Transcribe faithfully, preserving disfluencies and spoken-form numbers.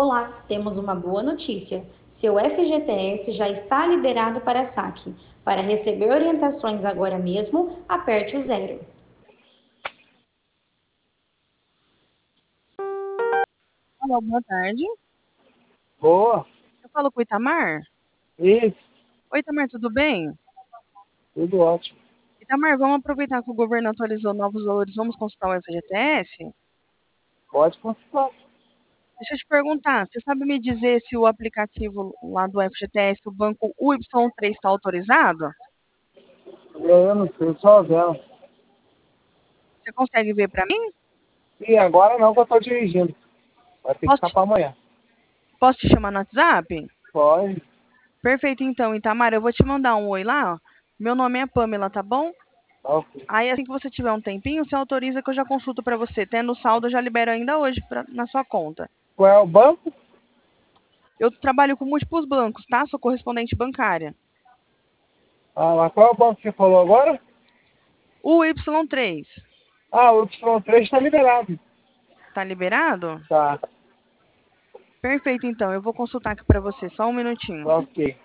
Olá, temos uma boa notícia. Seu F G T S já está liberado para saque. Para receber orientações agora mesmo, aperte o zero. Alô, boa tarde. Boa. Eu falo com o Itamar? Isso, Oi, Itamar, tudo bem? tudo ótimo. Itamar, vamos aproveitar que o governo atualizou novos valores, vamos consultar o F G T S? Pode consultar. Deixa eu te perguntar, você sabe me dizer se o aplicativo lá do F G T S, o banco U Y três, está autorizado? Eu não sei, só vendo. Você consegue ver para mim? E agora não que eu tô dirigindo. Vai ter que Posso ficar te, pra amanhã. posso te chamar no WhatsApp? Pode. Perfeito, então, Itamar, eu vou te mandar um oi lá, ó. Meu nome é Pamela, tá bom? Tá ok. Aí, assim que você tiver um tempinho, você autoriza que eu já consulto para você. Tendo saldo, eu já libero ainda hoje pra, na sua conta. Qual é o banco? Eu trabalho com múltiplos bancos, tá? Sou correspondente bancária. Ah, mas qual é o banco que você falou agora? O Y três, Ah, o Y três tá liberado. tá liberado? Tá, Perfeito, então. Eu vou consultar aqui para você. Só um minutinho. tá ok.